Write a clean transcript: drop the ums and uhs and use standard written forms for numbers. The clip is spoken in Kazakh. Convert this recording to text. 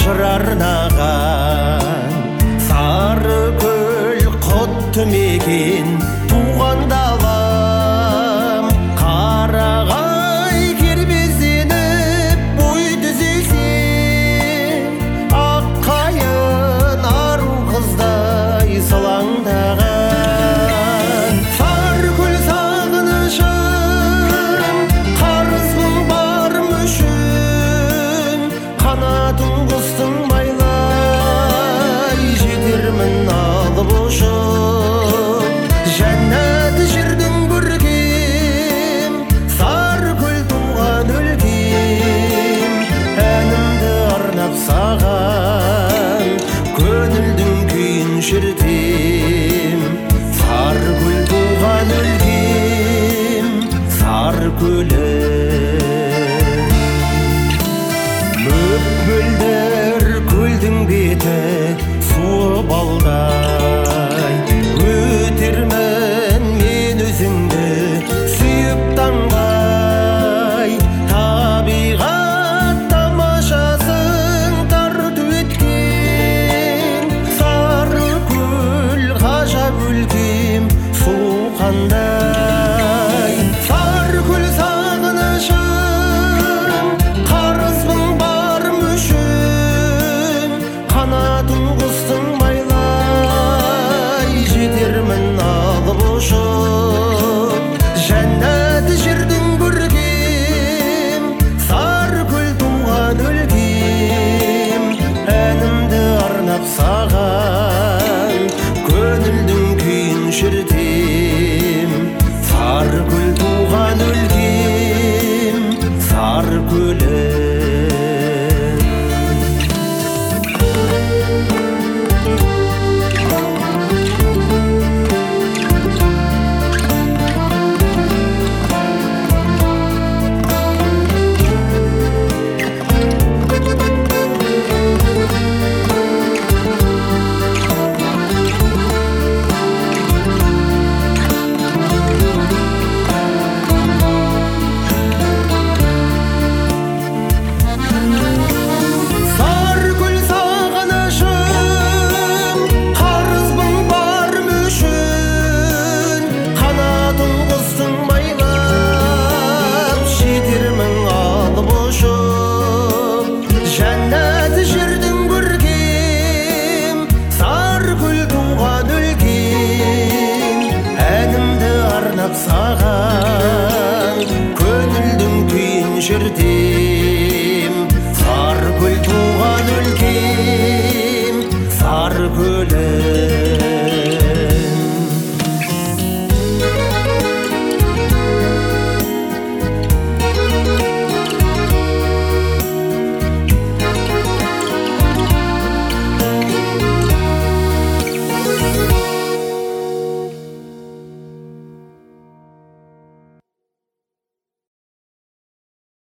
жыр арнаған. Сары көл құтты мекен туған далам, қарағай кербезденіп бой түзелсе, ақ қайын ару қыздай сылаңдаған. Сары көл сағынышым, қарызым бар мүшін, қанатын құстың майлай жетермін алып ұшып. Жәннат жердің көркем, сары көл туған өлкем, әнімді арнап саған көңілдің күйін шертем. Сары көл туған өлкем, сары көлім. Мөп-мөлдір көлдің беті суы балдай, өтермін мен өзіңді сүйіп таңдай. Табиғат тамашасын тарту еткен, сары көл ғажап өлкем сұлу қандай. Сары көл сағынышым, қарызбын бар мүшін, қанатын құстың майлай жетермін алып ұшып. Жәннат жердің көркем, сары көл туған өлкем, әнімді арнап саған көңілдің күйін шертем. Сары көл туған өлкем, сары көлім. Сары көл сағынышым, қарызбын бар мүшін, қанатын құстың майлап жетермін алып ұшып. Жәннат жердің көркем, сары көл туған өлкем, әнімді арнап саған көңілдің күйін шертем. Сары көл туған өлкем, сары көлім.